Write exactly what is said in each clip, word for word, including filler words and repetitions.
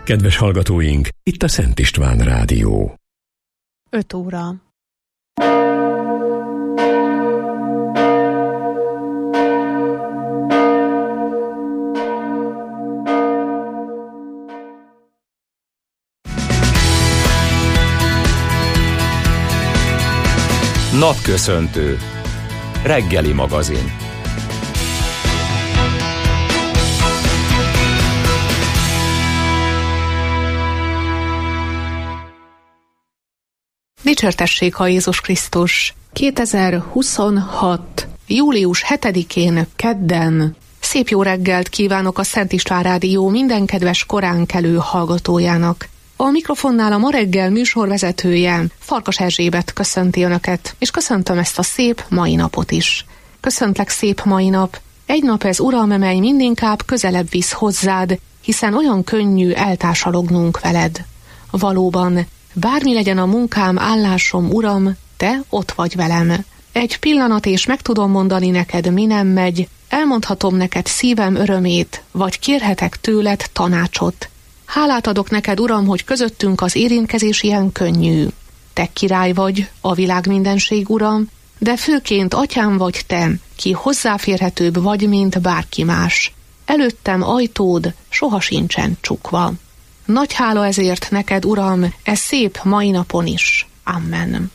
Kedves hallgatóink, itt a Szent István Rádió. öt óra. Napköszöntő. Reggeli magazin. Dicsértessék ha Jézus Krisztus! kétezer-huszonhat. július hetedikén kedden szép jó reggelt kívánok a Szent István Rádió minden kedves koránkelő hallgatójának. A mikrofonnál a ma reggel műsorvezetője, Farkas Erzsébet köszönti Önöket, és köszöntöm ezt a szép mai napot is. Köszöntlek szép mai nap, egy nap ez, Uram, mely mindinkább közelebb visz hozzád, hiszen olyan könnyű eltársalognunk veled. Valóban, bármi legyen a munkám, állásom, Uram, Te ott vagy velem. Egy pillanat, és meg tudom mondani neked, mi nem megy, elmondhatom neked szívem örömét, vagy kérhetek tőled tanácsot. Hálát adok neked, Uram, hogy közöttünk az érintkezés ilyen könnyű. Te király vagy, a világ mindenség, Uram, de főként atyám vagy te, ki hozzáférhetőbb vagy, mint bárki más. Előttem ajtód soha sincsen csukva. Nagy hála ezért neked, Uram, e szép mai napon is. Amen.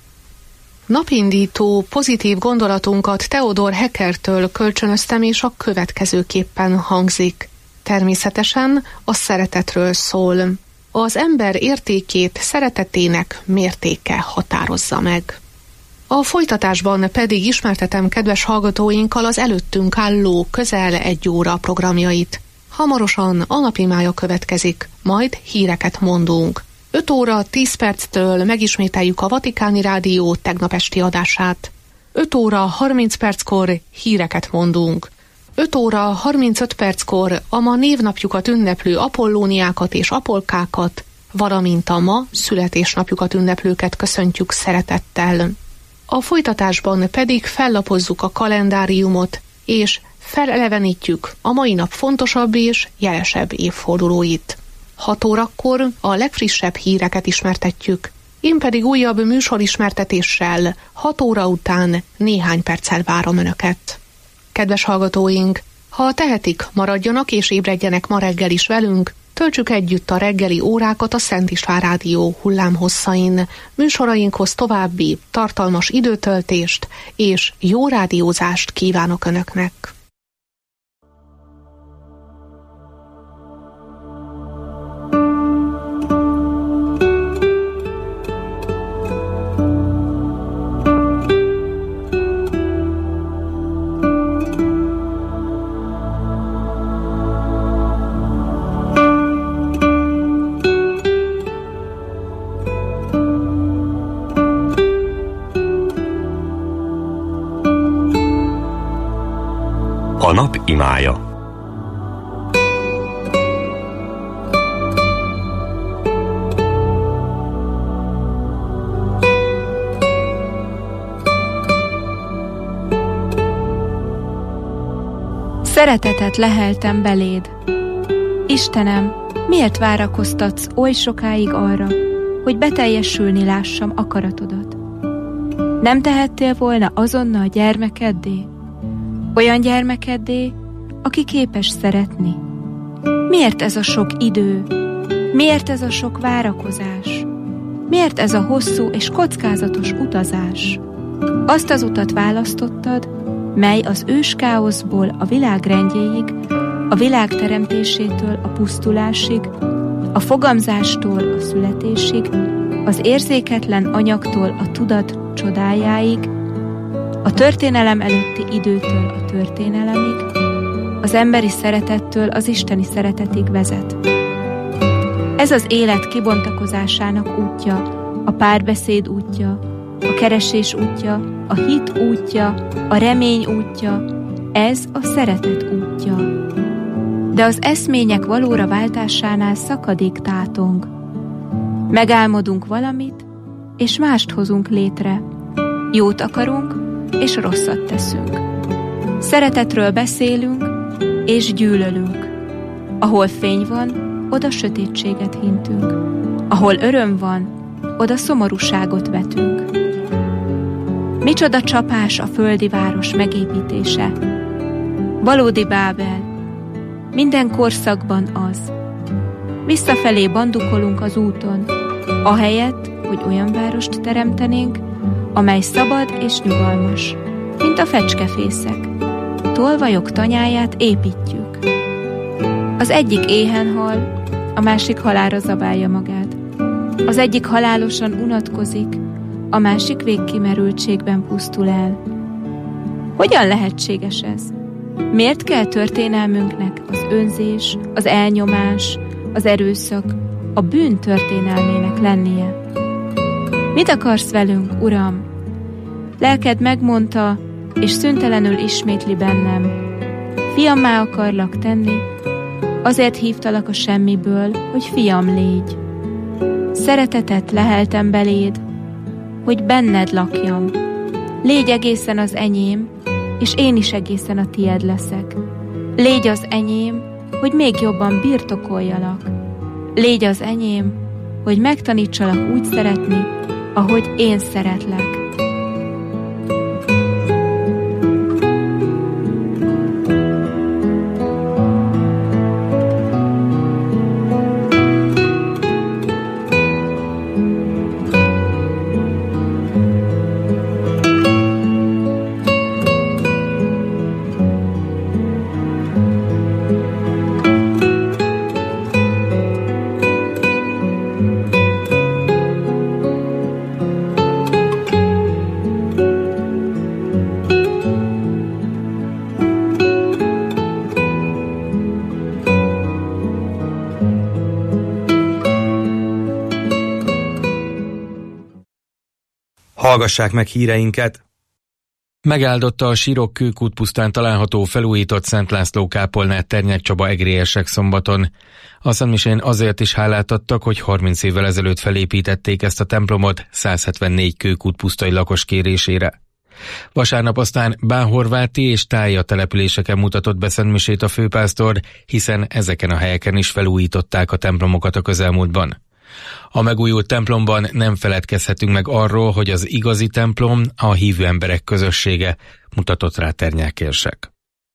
Napindító, pozitív gondolatunkat Theodor Heckertől kölcsönöztem, és a következőképpen hangzik. Természetesen a szeretetről szól. Az ember értékét szeretetének mértéke határozza meg. A folytatásban pedig ismertetem kedves hallgatóinkkal az előttünk álló közel egy óra programjait. Hamarosan a napimája következik, majd híreket mondunk. öt óra tíz perctől megismételjük a Vatikáni Rádió tegnap esti adását. öt óra harminc perckor híreket mondunk. öt óra harmincöt perckor a ma névnapjukat ünneplő apollóniákat és apolkákat, valamint a ma születésnapjukat ünneplőket köszöntjük szeretettel. A folytatásban pedig fellapozzuk a kalendáriumot, és felelevenítjük a mai nap fontosabb és jelesebb évfordulóit. hat órakor a legfrissebb híreket ismertetjük, én pedig újabb műsorismertetéssel hat óra után néhány perccel várom Önöket. Kedves hallgatóink, ha tehetik, maradjanak és ébredjenek ma reggel is velünk, töltsük együtt a reggeli órákat a Szent István Rádió hullámhosszain. Műsorainkhoz további tartalmas időtöltést és jó rádiózást kívánok Önöknek. A nap imája. Szeretetet leheltem beléd. Istenem, miért várakoztatsz oly sokáig arra, hogy beteljesülni lássam akaratodat? Nem tehettél volna azonnal gyermekeddé? Olyan gyermekeddé, aki képes szeretni. Miért ez a sok idő? Miért ez a sok várakozás? Miért ez a hosszú és kockázatos utazás? Azt az utat választottad, mely az őskáoszból a világ rendjéig, a világ teremtésétől a pusztulásig, a fogamzástól a születésig, az érzéketlen anyagtól a tudat csodájáig, a történelem előtti időtől a történelemig, az emberi szeretettől az isteni szeretetig vezet. Ez az élet kibontakozásának útja, a párbeszéd útja, a keresés útja, a hit útja, a remény útja, ez a szeretet útja. De az eszmények valóra váltásánál szakadék tátong. Megálmodunk valamit, és mást hozunk létre. Jót akarunk, és rosszat teszünk. Szeretetről beszélünk, és gyűlölünk. Ahol fény van, oda sötétséget hintünk. Ahol öröm van, oda szomorúságot vetünk. Micsoda csapás a földi város megépítése. Valódi Bábel, minden korszakban az. Visszafelé bandukolunk az úton, ahelyett, hogy olyan várost teremtenénk, amely szabad és nyugalmas, mint a fecskefészek. Tolvajok tanyáját építjük. Az egyik éhen hal, a másik halálra zabálja magát. Az egyik halálosan unatkozik, a másik végkimerültségben pusztul el. Hogyan lehetséges ez? Miért kell történelmünknek az önzés, az elnyomás, az erőszak, a bűn történelmének lennie? Mit akarsz velünk, Uram? Lelked megmondta, és szüntelenül ismétli bennem. Fiammá akarlak tenni, azért hívtalak a semmiből, hogy fiam légy. Szeretetet leheltem beléd, hogy benned lakjam. Légy egészen az enyém, és én is egészen a tied leszek. Légy az enyém, hogy még jobban birtokoljalak. Légy az enyém, hogy megtanítsalak úgy szeretni, ahogy én szeretlek. Hallgassák meg híreinket! Megáldotta a Sirok kőkútpusztán található felújított Szent László kápolnát Ternyek Csaba egrélyesek szombaton. A szentmisén azért is hálát adtak, hogy harminc évvel ezelőtt felépítették ezt a templomot százhetvennégy kőkútpusztai lakos kérésére. Vasárnap aztán Bánhorváti és Tája településeken mutatott be szentmisét a főpásztor, hiszen ezeken a helyeken is felújították a templomokat a közelmúltban. A megújult templomban nem feledkezhetünk meg arról, hogy az igazi templom a hívő emberek közössége, mutatott rá Ternyák érsek.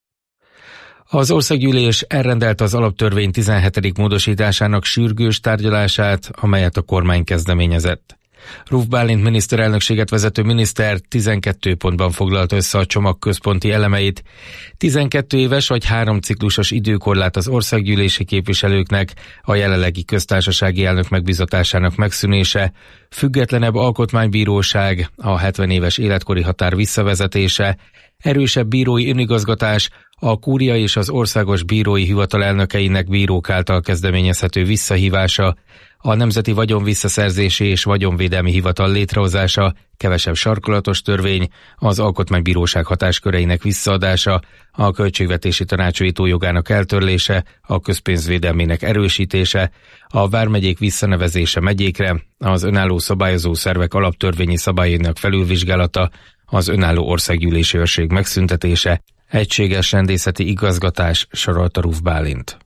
Az országgyűlés elrendelte az alaptörvény tizenhetedik módosításának sürgős tárgyalását, amelyet a kormány kezdeményezett. Ruf Bálint miniszterelnökséget vezető miniszter tizenkét pontban foglalta össze a csomag központi elemeit. tizenkét éves vagy három ciklusos időkorlát az országgyűlési képviselőknek, a jelenlegi köztársasági elnök megbízatásának megszűnése, függetlenebb alkotmánybíróság, a hetven éves életkori határ visszavezetése, erősebb bírói önigazgatás, a kúria és az országos bírói hivatal elnökeinek bírók által kezdeményezhető visszahívása, a Nemzeti Vagyon Visszaszerzési és Vagyonvédelmi Hivatal létrehozása, kevesebb sarkolatos törvény, az Alkotmánybíróság hatásköreinek visszaadása, a Költségvetési Tanács vétójogának eltörlése, a közpénzvédelmének erősítése, a vármegyék visszanevezése megyékre, az önálló szabályozó szervek alaptörvényi szabályainak felülvizsgálata, az önálló országgyűlési őrség megszüntetése, egységes rendészeti igazgatás, sorolta Ruf Bálint.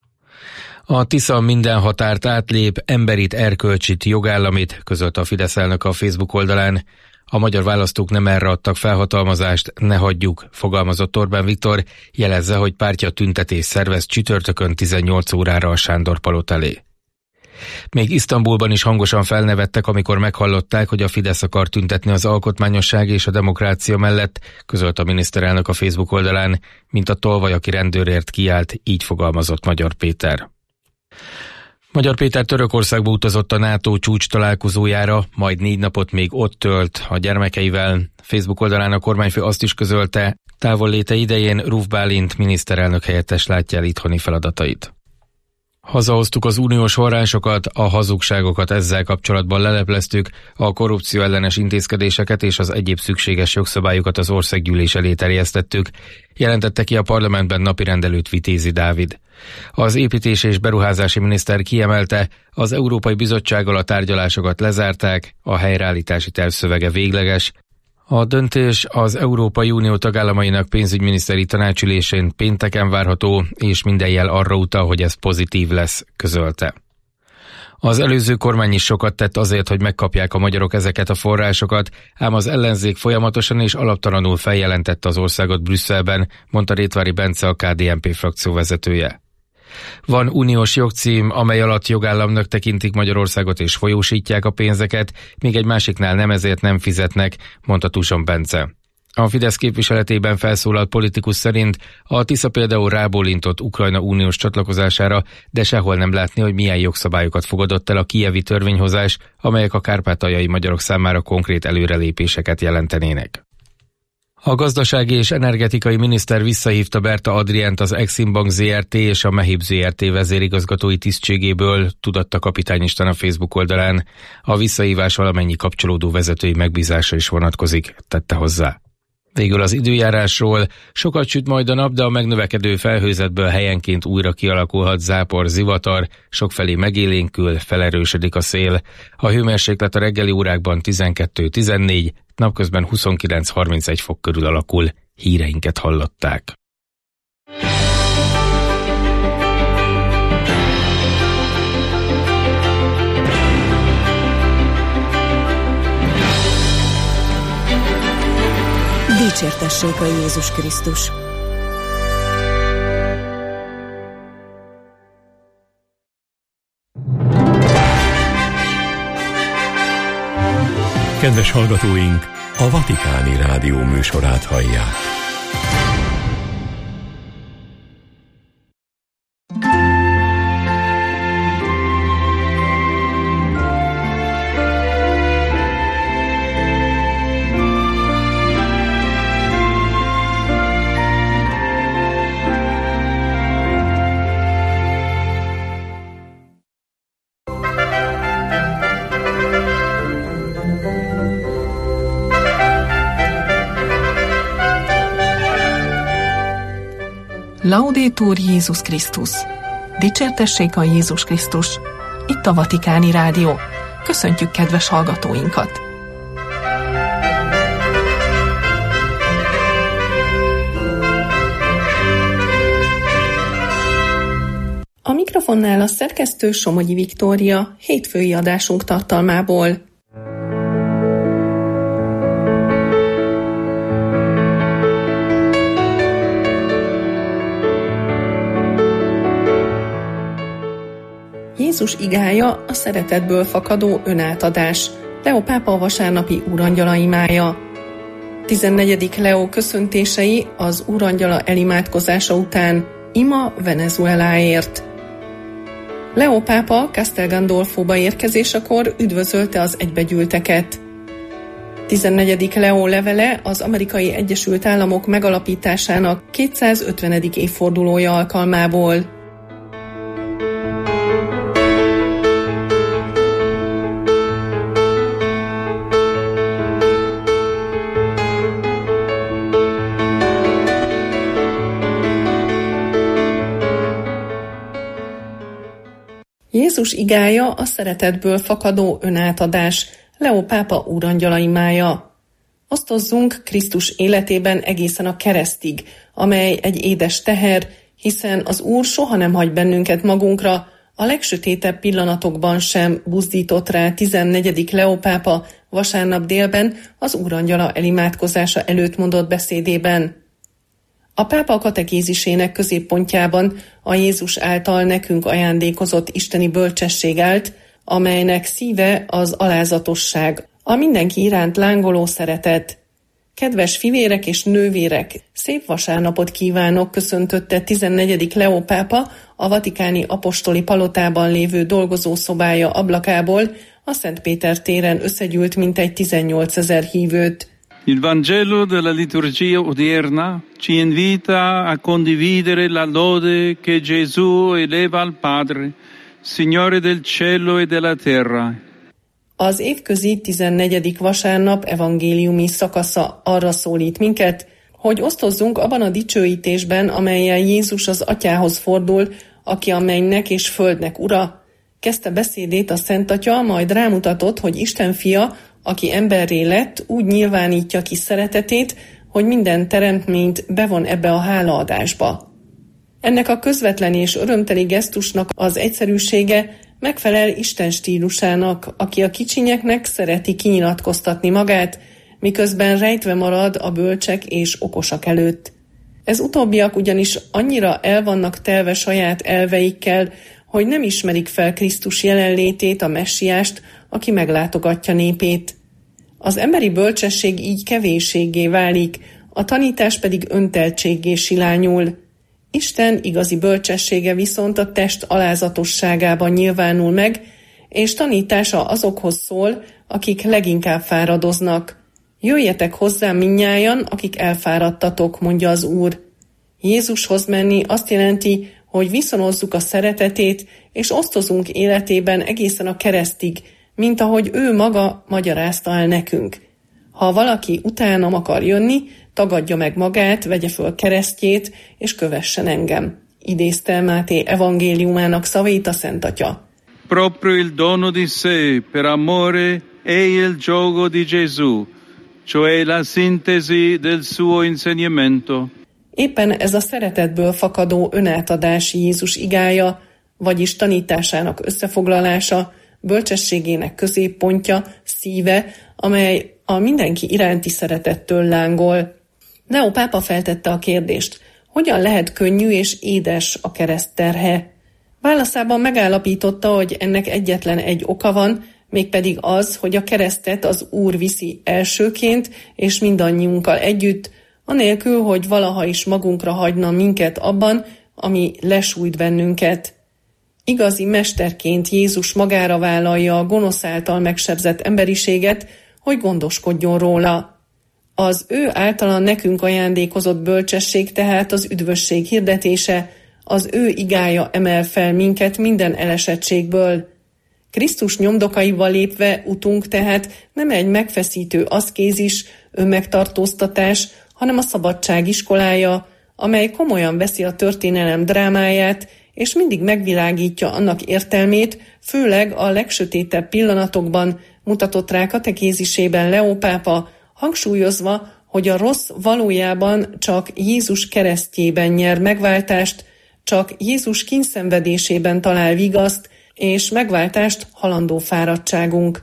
A Tisza minden határt átlép, emberit, erkölcsit, jogállamit, közölte a Fidesz elnök a Facebook oldalán. A magyar választók nem erre adtak felhatalmazást, ne hagyjuk, fogalmazott Orbán Viktor, jelezze, hogy pártja tüntetés szervez csütörtökön tizennyolc órára a Sándor Palota elé. Még Isztambulban is hangosan felnevettek, amikor meghallották, hogy a Fidesz akar tüntetni az alkotmányosság és a demokrácia mellett, közölt a miniszterelnök a Facebook oldalán, mint a tolvaj, aki rendőrért kiállt, így fogalmazott Magyar Péter. Magyar Péter Törökországba utazott a NATO csúcs találkozójára, majd négy napot még ott tölt a gyermekeivel. Facebook oldalán a kormányfő azt is közölte, távolléte idején Ruf Bálint miniszterelnök helyettes látja el itthoni feladatait. Hazahoztuk az uniós forrásokat, a hazugságokat ezzel kapcsolatban lelepleztük, a korrupció ellenes intézkedéseket és az egyéb szükséges jogszabályokat az országgyűlés elé terjesztettük, jelentette ki a parlamentben napirendelőt Vitézi Dávid. Az építés és beruházási miniszter kiemelte, az Európai Bizottsággal a tárgyalásokat lezárták, a helyreállítási terv szövege végleges, A döntés az Európai Unió tagállamainak pénzügyminiszteri tanácsülésén pénteken várható, és minden jel arra utal, hogy ez pozitív lesz, közölte. Az előző kormány is sokat tett azért, hogy megkapják a magyarok ezeket a forrásokat, ám az ellenzék folyamatosan és alaptalanul feljelentette az országot Brüsszelben, mondta Rétvári Bence, a ká dé en pé frakció vezetője. Van uniós jogcím, amely alatt jogállamnak tekintik Magyarországot és folyósítják a pénzeket, míg egy másiknál nem, ezért nem fizetnek, mondta Tuson Bence. A Fidesz képviseletében felszólalt politikus szerint a Tisza például rábólintott Ukrajna uniós csatlakozására, de sehol nem látni, hogy milyen jogszabályokat fogadott el a kijevi törvényhozás, amelyek a kárpátaljai magyarok számára konkrét előrelépéseket jelentenének. A gazdasági és energetikai miniszter visszahívta Berta Adriánt az Exim Bank zé er té és a Mehib zé er té vezérigazgatói tisztségéből, tudatta Kapitány István a Facebook oldalán. A visszahívás valamennyi kapcsolódó vezetői megbízása is vonatkozik, tette hozzá. Végül az időjárásról: sokat süt majd a nap, de a megnövekedő felhőzetből helyenként újra kialakulhat zápor, zivatar, sokfelé megélénkül, felerősödik a szél. A hőmérséklet a reggeli órákban tizenkettő-tizennégy, napközben huszonkilenc-harmincegy fok körül alakul. Híreinket hallották. Dicsértessék a Jézus Krisztus! Kedves hallgatóink, a Vatikáni Rádió műsorát hallják. Laudetur Jézus Krisztus! Dicsértessék a Jézus Krisztus! Itt a Vatikáni Rádió. Köszöntjük kedves hallgatóinkat! A mikrofonnál a szerkesztő Somogyi Viktória, hétfői adásunk tartalmából. Jézus igája a szeretetből fakadó önátadás. Leó pápa a vasárnapi úrangyala imája. tizennegyedik Leó köszöntései az úrangyala elimádkozása után. Ima Venezueláért. Leó pápa Castel Gandolfóba érkezésekor üdvözölte az egybegyűlteket. tizennegyedik Leó levele az Amerikai Egyesült Államok megalapításának kétszázötvenedik évfordulója alkalmából. Jézus igája a szeretetből fakadó önátadás. Leó pápa úrangyala imája. Osztozzunk Krisztus életében egészen a keresztig, amely egy édes teher, hiszen az Úr soha nem hagy bennünket magunkra, a legsötétebb pillanatokban sem buzdított rá tizennegyedik Leó pápa vasárnap délben az úrangyala elimádkozása előtt mondott beszédében. A pápa katekézisének középpontjában a Jézus által nekünk ajándékozott isteni bölcsesség állt, amelynek szíve az alázatosság, a mindenki iránt lángoló szeretet. Kedves fivérek és nővérek, szép vasárnapot kívánok, köszöntötte tizennegyedik Leó pápa a vatikáni apostoli palotában lévő dolgozószobája ablakából a Szent Péter téren összegyűlt mintegy tizennyolcezer hívőt. Il Vangelo della liturgia odierna ci invita a condividere la lode che Gesù eleva al Padre, Signore del cielo e della terra. Az évközi tizennegyedik vasárnap evangéliumi szakasza arra szólít minket, hogy osztozzunk abban a dicsőítésben, amellyel Jézus az Atyához fordul, aki a mennynek és földnek ura. Kezdte beszédét a Szent Atya, majd rámutatott, hogy Isten fia aki emberré lett, úgy nyilvánítja ki szeretetét, hogy minden teremtményt bevon ebbe a hálaadásba. Ennek a közvetlen és örömteli gesztusnak az egyszerűsége megfelel Isten stílusának, aki a kicsinyeknek szereti kinyilatkoztatni magát, miközben rejtve marad a bölcsek és okosak előtt. Ez utóbbiak ugyanis annyira el vannak telve saját elveikkel, hogy nem ismerik fel Krisztus jelenlétét, a messiást, aki meglátogatja népét. Az emberi bölcsesség így kevésséggé válik, a tanítás pedig önteltséggé silányul. Isten igazi bölcsessége viszont a test alázatosságában nyilvánul meg, és tanítása azokhoz szól, akik leginkább fáradoznak. Jöjjetek hozzám mindnyájan, akik elfáradtatok, mondja az Úr. Jézushoz menni azt jelenti, hogy viszonozzuk a szeretetét, és osztozunk életében egészen a keresztig, mint ahogy ő maga magyarázta el nekünk. Ha valaki utánam akar jönni, tagadja meg magát, vegye föl keresztjét, és kövessen engem. Idézte Máté evangéliumának szavait a Szent Atya. Proprio il dono di sé per amore è il gioco di Gesù, cioè la sintesi del suo insegnamento. Éppen ez a szeretetből fakadó önátadás Jézus igája, vagyis tanításának összefoglalása, bölcsességének középpontja, szíve, amely a mindenki iránti szeretettől lángol. Leó pápa feltette a kérdést, hogyan lehet könnyű és édes a kereszt terhe? Válaszában megállapította, hogy ennek egyetlen egy oka van, mégpedig az, hogy a keresztet az Úr viszi elsőként, és mindannyiunkkal együtt, anélkül, hogy valaha is magunkra hagyna minket abban, ami lesújt bennünket. Igazi mesterként Jézus magára vállalja a gonosz által megsebzett emberiséget, hogy gondoskodjon róla. Az ő általa nekünk ajándékozott bölcsesség tehát az üdvösség hirdetése, az ő igája emel fel minket minden elesettségből. Krisztus nyomdokaival lépve utunk tehát nem egy megfeszítő aszkézis, önmegtartóztatás, hanem a szabadság iskolája, amely komolyan veszi a történelem drámáját, és mindig megvilágítja annak értelmét, főleg a legsötétebb pillanatokban, mutatott rá katekézisében Leó pápa, hangsúlyozva, hogy a rossz valójában csak Jézus keresztjében nyer megváltást, csak Jézus kínszenvedésében talál vigaszt, és megváltást halandó fáradtságunk.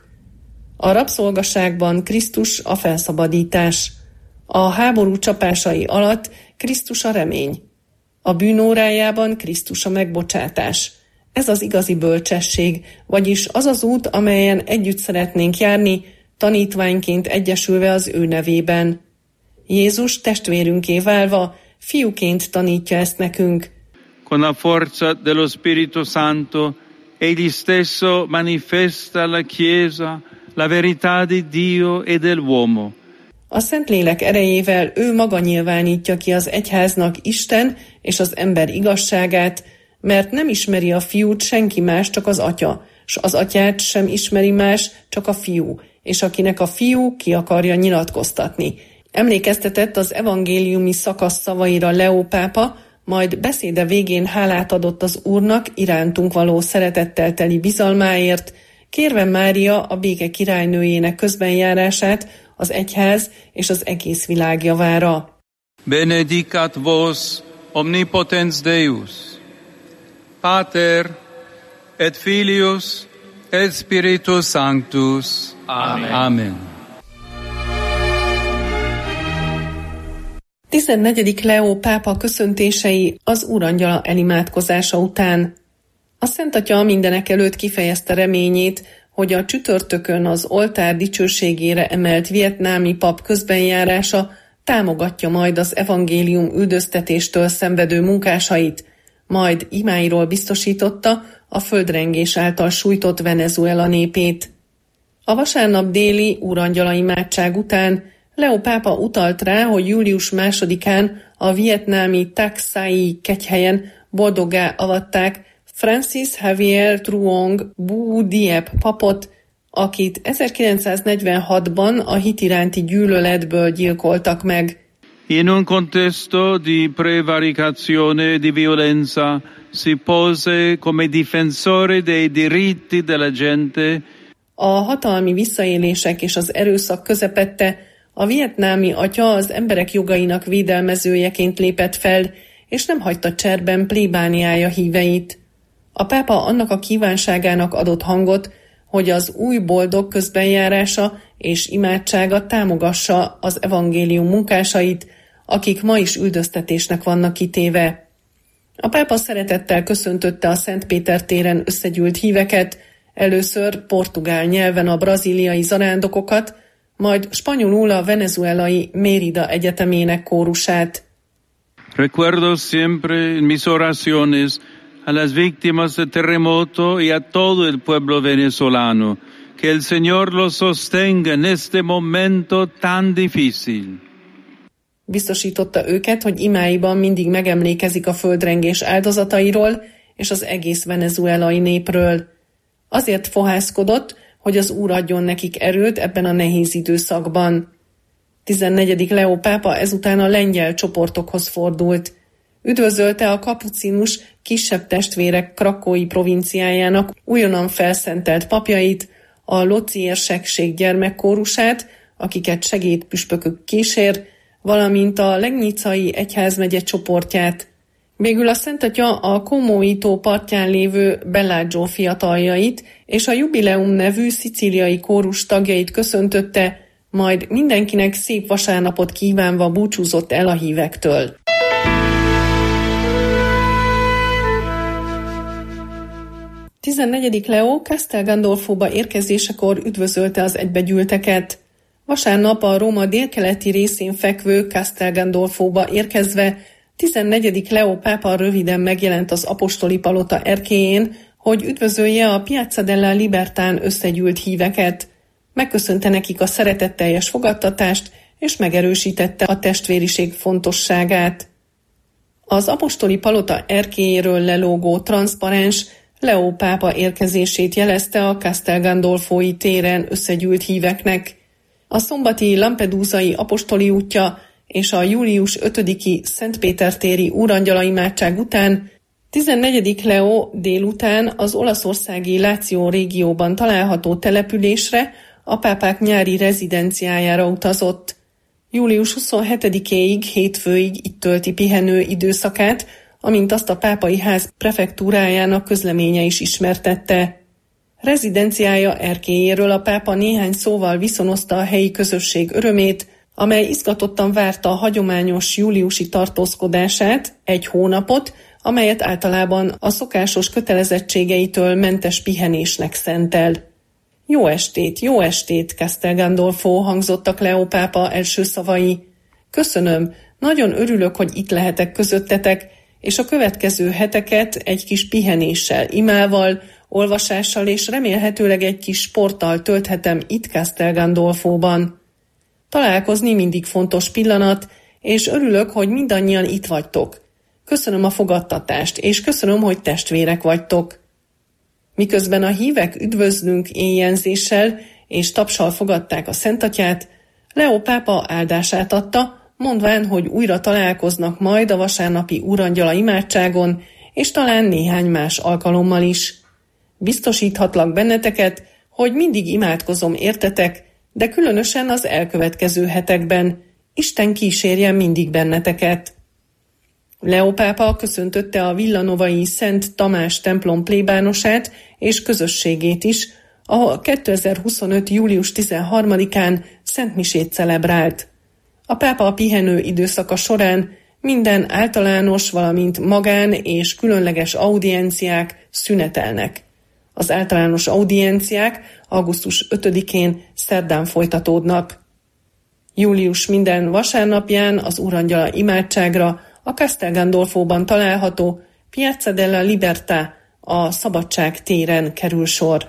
A rabszolgaságban Krisztus a felszabadítás. A háború csapásai alatt Krisztus a remény. A bűnórájában Krisztus a megbocsátás. Ez az igazi bölcsesség, vagyis az az út, amelyen együtt szeretnénk járni, tanítványként egyesülve az ő nevében. Jézus testvérünké válva, fiúként tanítja ezt nekünk. Con la forza dello Spirito Santo, egli stesso manifesta alla Chiesa la verità di Dio e dell'uomo. A Szentlélek erejével ő maga nyilvánítja ki az egyháznak Isten és az ember igazságát, mert nem ismeri a fiút senki más, csak az atya, s az atyát sem ismeri más, csak a fiú, és akinek a fiú ki akarja nyilatkoztatni. Emlékeztetett az evangéliumi szakasz szavaira Leó pápa, majd beszéde végén hálát adott az Úrnak irántunk való szeretettel teli bizalmáért, kérve Mária a béke királynőjének közbenjárását az egyház és az egész világ javára. Benedicat vos omnipotens Deus, Pater et Filius et Spiritus Sanctus. Amen. Amen. tizennegyedik Leó pápa köszöntései az Úrangyala elimádkozása után. A Szent Atya mindenek előtt kifejezte reményét, hogy a csütörtökön az oltár dicsőségére emelt vietnámi pap közbenjárása támogatja majd az evangélium üldöztetéstől szenvedő munkásait, majd imáiról biztosította a földrengés által sújtott Venezuela népét. A vasárnap déli úrangyala imádság után Leó pápa utalt rá, hogy július másodikán a vietnámi Tak Sai kegyhelyen boldoggá avatták Francis Xavier Truong Bu Diep papot, akit ezerkilencszáznegyvenhatban a hit iránti gyűlöletből gyilkoltak meg. In un contesto di prevaricazione e di violenza si pose come difensore dei diritti della gente. A hatalmi visszaélések és az erőszak közepette a vietnámi atya az emberek jogainak védelmezőjeként lépett fel, és nem hagyta cserben plébániája híveit. A pápa annak a kívánságának adott hangot, hogy az új boldog közbenjárása és imádsága támogassa az evangélium munkásait, akik ma is üldöztetésnek vannak kitéve. A pápa szeretettel köszöntötte a Szent Péter téren összegyűlt híveket, először portugál nyelven a brazíliai zarándokokat, majd spanyolul a venezuelai Mérida egyetemének kórusát. Recuerdo siempre en mis oraciones a las víctimas del terremoto y a todo el pueblo venezolano, que el Señor los sostenga en este momento tan difícil. Biztosította őket, hogy imáiban mindig megemlékezik a földrengés áldozatairól és az egész venezuelai népről. Azért fohászkodott, hogy az Úr adjon nekik erőt ebben a nehéz időszakban. tizennegyedik Leó pápa ezután a lengyel csoportokhoz fordult. Üdvözölte a kapucinus kisebb testvérek krakói provinciájának újonnan felszentelt papjait, a Loci érsekség gyermekkórusát, akiket segédpüspökök kísér, valamint a legnicai egyházmegye csoportját. Végül a Szent Atya a Comói-tó partján lévő Bellagio fiataljait és a Jubileum nevű szicíliai kórus tagjait köszöntötte, majd mindenkinek szép vasárnapot kívánva búcsúzott el a hívektől. tizennegyedik Leó Castel Gandolfóba érkezésekor üdvözölte az egybegyűlteket. Vasárnap a Róma délkeleti részén fekvő Castel Gandolfóba érkezve tizennegyedik Leó pápa röviden megjelent az apostoli palota erkélyén, hogy üdvözölje a Piazza della Libertán összegyűlt híveket. Megköszönte nekik a szeretetteljes fogadtatást, és megerősítette a testvériség fontosságát. Az apostoli palota erkélyéről lelógó transzparens Leó pápa érkezését jelezte a Castel Gandolfói téren összegyűlt híveknek. A szombati Lampedusai apostoli útja és a július ötödiki Szent Péter téri úrangyala imádság után tizennegyedik Leó délután az olaszországi Láció régióban található településre, a pápák nyári rezidenciájára utazott. július huszonhetedikéig, hétfőig itt tölti pihenő időszakát, amint azt a pápai ház prefektúrájának közleménye is ismertette. Rezidenciája erkélyéről a pápa néhány szóval viszonozta a helyi közösség örömét, amely izgatottan várta a hagyományos júliusi tartózkodását, egy hónapot, amelyet általában a szokásos kötelezettségeitől mentes pihenésnek szentel. Jó estét, jó estét, Castel Gandolfo, hangzottak Leó pápa első szavai. Köszönöm, nagyon örülök, hogy itt lehetek közöttetek, és a következő heteket egy kis pihenéssel, imával, olvasással és remélhetőleg egy kis sporttal tölthetem itt Castel Gandolfóban. Találkozni mindig fontos pillanat, és örülök, hogy mindannyian itt vagytok. Köszönöm a fogadtatást, és köszönöm, hogy testvérek vagytok. Miközben a hívek üdvözlünk éjjenzéssel és tapssal fogadták a Szent Atyát, Leó pápa áldását adta, mondván, hogy újra találkoznak majd a vasárnapi úrangyala imádságon, és talán néhány más alkalommal is. Biztosíthatlak benneteket, hogy mindig imádkozom értetek, de különösen az elkövetkező hetekben. Isten kísérjen mindig benneteket. Leó pápa köszöntötte a villanovai Szent Tamás templom plébánosát és közösségét is, ahol kétezer-huszonöt. július tizenharmadikán szentmisét celebrált. A pápa a pihenő időszaka során minden általános, valamint magán és különleges audienciák szünetelnek. Az általános audienciák augusztus ötödikén szerdán folytatódnak. Július minden vasárnapján az úrangyala imádságra a Castel Gandolfóban található Piazza della Libertà, a Szabadság téren kerül sor.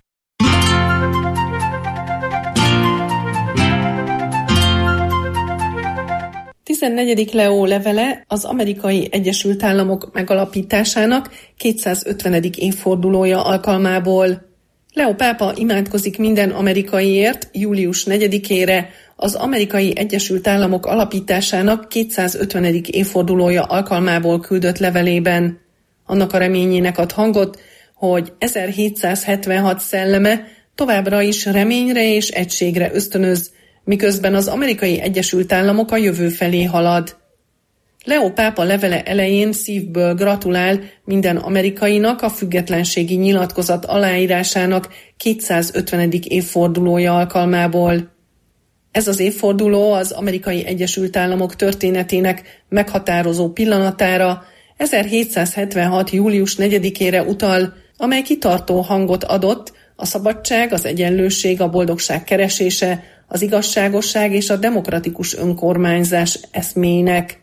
tizennegyedik Leó levele az Amerikai Egyesült Államok megalapításának kétszázötvenedik évfordulója alkalmából. Leó pápa imádkozik minden amerikaiért július negyedikére, az Amerikai Egyesült Államok alapításának kétszázötvenedik évfordulója alkalmából küldött levelében. Annak a reményének ad hangot, hogy ezerhétszázhetvenhat szelleme továbbra is reményre és egységre ösztönöz, miközben az Amerikai Egyesült Államok a jövő felé halad. Leó pápa levele elején szívből gratulál minden amerikainak a függetlenségi nyilatkozat aláírásának kétszázötvenedik évfordulója alkalmából. Ez az évforduló az Amerikai Egyesült Államok történetének meghatározó pillanatára, ezerhétszázhetvenhat. július negyedikére utal, amely kitartó hangot adott a szabadság, az egyenlőség, a boldogság keresése, az igazságosság és a demokratikus önkormányzás eszméinek.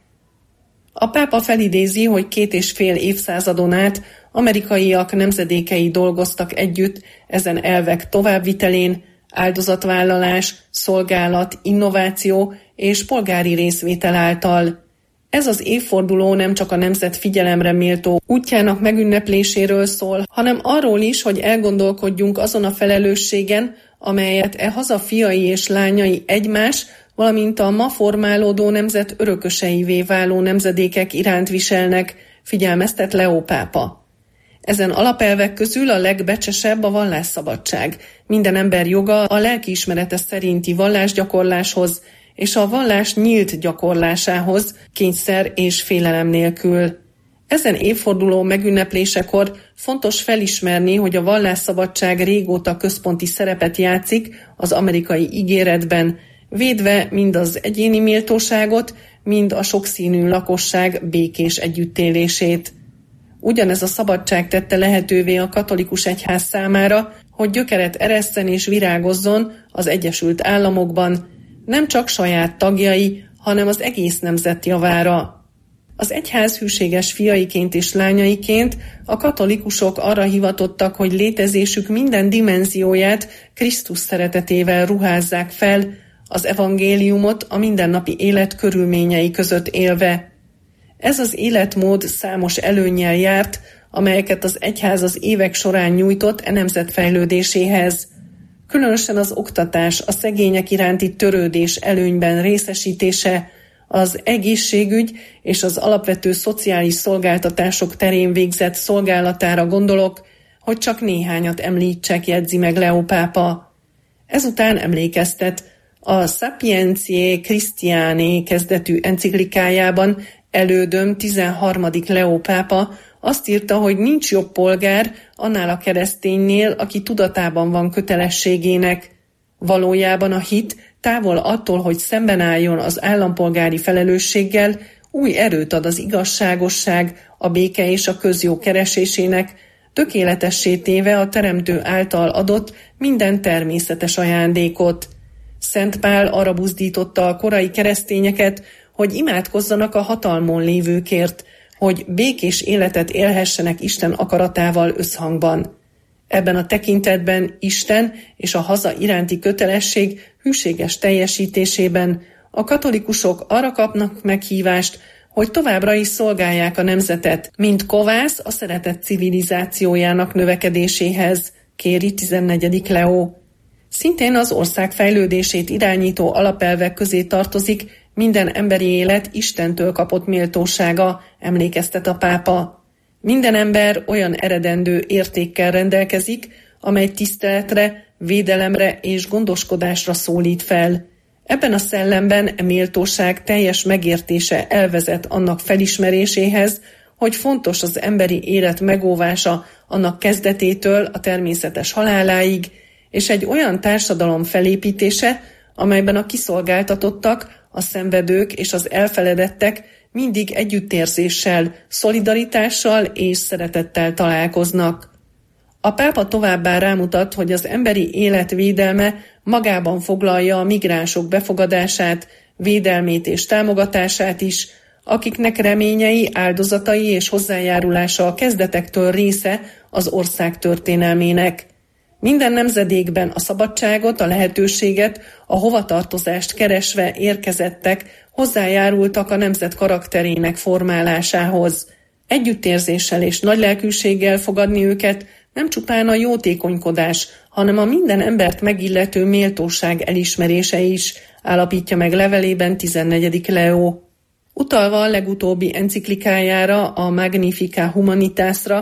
A pápa felidézi, hogy két és fél évszázadon át amerikaiak nemzedékei dolgoztak együtt ezen elvek továbbvitelén, áldozatvállalás, szolgálat, innováció és polgári részvétel által. Ez az évforduló nem csak a nemzet figyelemre méltó útjának megünnepléséről szól, hanem arról is, hogy elgondolkodjunk azon a felelősségen, amelyet e haza fiai és lányai egymás, valamint a ma formálódó nemzet örököseivé váló nemzedékek iránt viselnek, figyelmeztet Leó pápa. Ezen alapelvek közül a legbecsesebb a vallásszabadság, minden ember joga a lelkiismerete szerinti vallásgyakorláshoz és a vallás nyílt gyakorlásához, kényszer és félelem nélkül. Ezen évforduló megünneplésekor fontos felismerni, hogy a vallásszabadság régóta központi szerepet játszik az amerikai ígéretben, védve mind az egyéni méltóságot, mind a sokszínű lakosság békés együttélését. Ugyanez a szabadság tette lehetővé a katolikus egyház számára, hogy gyökeret eresszen és virágozzon az Egyesült Államokban, nem csak saját tagjai, hanem az egész nemzet javára. Az egyház hűséges fiaiként és lányaiként a katolikusok arra hivatottak, hogy létezésük minden dimenzióját Krisztus szeretetével ruházzák fel, az evangéliumot a mindennapi élet körülményei között élve. Ez az életmód számos előnnyel járt, amelyeket az egyház az évek során nyújtott e nemzet fejlődéséhez. Különösen az oktatás, a szegények iránti törődés előnyben részesítése, az egészségügy és az alapvető szociális szolgáltatások terén végzett szolgálatára gondolok, hogy csak néhányat említsek, jegyzi meg Leó pápa. Ezután emlékeztet, a Sapientiae Christianae kezdetű enciklikájában elődöm tizenharmadik Leó pápa azt írta, hogy nincs jobb polgár annál a kereszténynél, aki tudatában van kötelességének. Valójában a hit távol attól, hogy szemben álljon az állampolgári felelősséggel, új erőt ad az igazságosság, a béke és a közjó keresésének, tökéletessé téve a Teremtő által adott minden természetes ajándékot. Szent Pál arra buzdította a korai keresztényeket, hogy imádkozzanak a hatalmon lévőkért, hogy békés életet élhessenek Isten akaratával összhangban. Ebben a tekintetben Isten és a haza iránti kötelesség hűséges teljesítésében a katolikusok arra kapnak meghívást, hogy továbbra is szolgálják a nemzetet, mint kovász a szeretet civilizációjának növekedéséhez, kéri tizennegyedik Leó. Szintén az ország fejlődését irányító alapelvek közé tartozik minden emberi élet Istentől kapott méltósága, emlékeztet a pápa. Minden ember olyan eredendő értékkel rendelkezik, amely tiszteletre, védelemre és gondoskodásra szólít fel. Ebben a szellemben e méltóság teljes megértése elvezet annak felismeréséhez, hogy fontos az emberi élet megóvása annak kezdetétől a természetes haláláig, és egy olyan társadalom felépítése, amelyben a kiszolgáltatottak, a szenvedők és az elfeledettek mindig együttérzéssel, szolidaritással és szeretettel találkoznak. A pápa továbbá rámutat, hogy az emberi élet védelme magában foglalja a migránsok befogadását, védelmét és támogatását is, akiknek reményei, áldozatai és hozzájárulása a kezdetektől része az ország történelmének. Minden nemzedékben a szabadságot, a lehetőséget, a hovatartozást keresve érkezettek hozzájárultak a nemzet karakterének formálásához. Együttérzéssel és nagylelkűséggel fogadni őket nem csupán a jótékonykodás, hanem a minden embert megillető méltóság elismerése is, állapítja meg levelében tizennegyedik Leó. Utalva a legutóbbi enciklikájára, a Magnificat Humanitasra,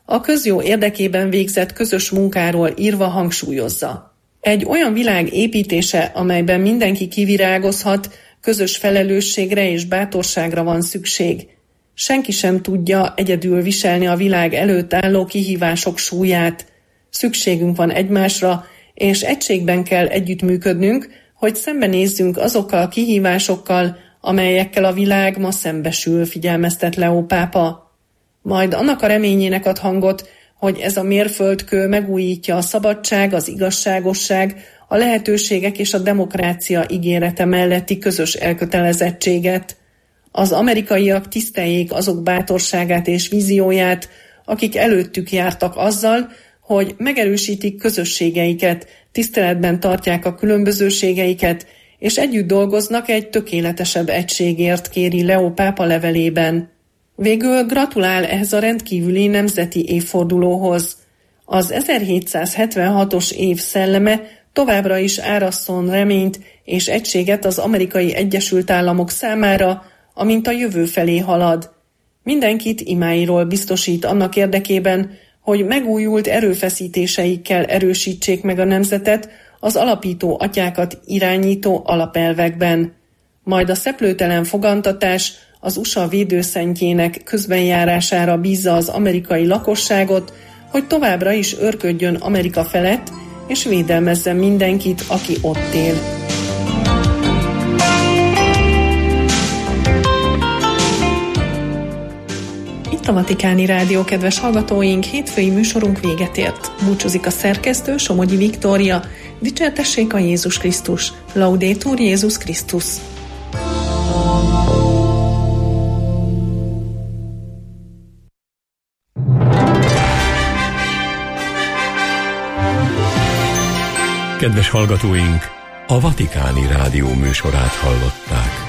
a közjó érdekében végzett közös munkáról írva hangsúlyozza. Egy olyan világ építése, amelyben mindenki kivirágozhat, közös felelősségre és bátorságra van szükség. Senki sem tudja egyedül viselni a világ előtt álló kihívások súlyát. Szükségünk van egymásra, és egységben kell együttműködnünk, hogy szembenézzünk azokkal a kihívásokkal, amelyekkel a világ ma szembesül, figyelmeztet Leó pápa. Majd annak a reményének ad hangot, hogy ez a mérföldkő megújítja a szabadság, az igazságosság, a lehetőségek és a demokrácia ígérete melletti közös elkötelezettséget. Az amerikaiak tiszteljék azok bátorságát és vízióját, akik előttük jártak azzal, hogy megerősítik közösségeiket, tiszteletben tartják a különbözőségeiket, és együtt dolgoznak egy tökéletesebb egységért, kéri Leó pápa levelében. Végül gratulál ehhez a rendkívüli nemzeti évfordulóhoz. Az ezerhétszázhetvenhatos év szelleme továbbra is árasszon reményt és egységet az Amerikai Egyesült Államok számára, amint a jövő felé halad. Mindenkit imáiról biztosít annak érdekében, hogy megújult erőfeszítéseikkel erősítsék meg a nemzetet az alapító atyákat irányító alapelvekben. Majd a szeplőtelen fogantatás az u es á védőszentjének közbenjárására bízza az amerikai lakosságot, hogy továbbra is őrködjön Amerika felett, és védelmezzen mindenkit, aki ott él. Itt a Vatikáni Rádió, kedves hallgatóink, hétfői műsorunk véget ért. Búcsúzik a szerkesztő, Somogyi Viktória. Dicsértessék a Jézus Krisztus! Laudetur Jézus Krisztus! Kedves hallgatóink, a Vatikáni Rádió műsorát hallották.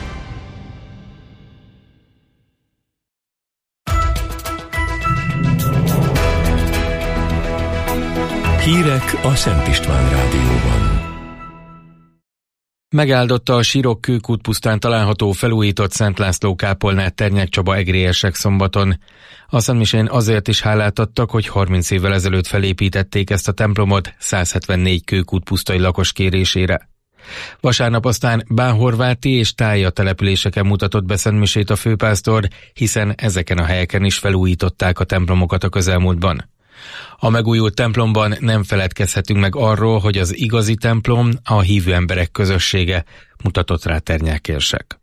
Hírek a Szent István Rádióban. Megáldotta a Sírok kőkútpusztán található felújított Szent László kápolnát Ternyek Csaba egrélyesek szombaton. A szentmisén azért is hálát adtak, hogy harminc évvel ezelőtt felépítették ezt a templomot százhetvennégy kőkútpusztai lakos kérésére. Vasárnap aztán Bánhorváti és Tája településeken mutatott be szentmisét a főpásztor, hiszen ezeken a helyeken is felújították a templomokat a közelmúltban. A megújult templomban nem feledkezhetünk meg arról, hogy az igazi templom a hívő emberek közössége, mutatott rá Ternyákérsek.